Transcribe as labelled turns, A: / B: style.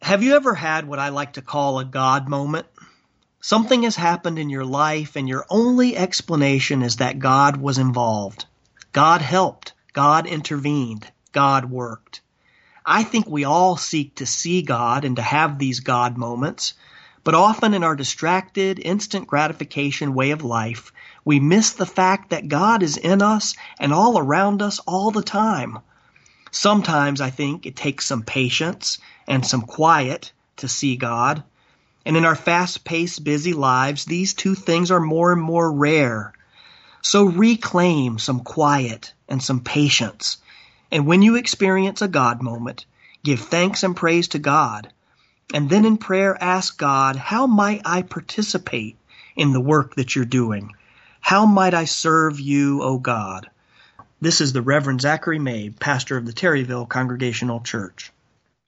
A: Have you ever had what I like to call a God moment? Something has happened in your life and your only explanation is that God was involved. God helped. God intervened. God worked. I think we all seek to see God and to have these God moments, but often in our distracted, instant gratification way of life, we miss the fact that God is in us and all around us all the time. Sometimes I think it takes some patience and some quiet to see God. And in our fast-paced, busy lives, these two things are more and more rare. So reclaim some quiet and some patience. And when you experience a God moment, give thanks and praise to God. And then in prayer, ask God, how might I participate in the work that you're doing? How might I serve you, O God? This is the Reverend Zachary May, pastor of the Terryville Congregational Church.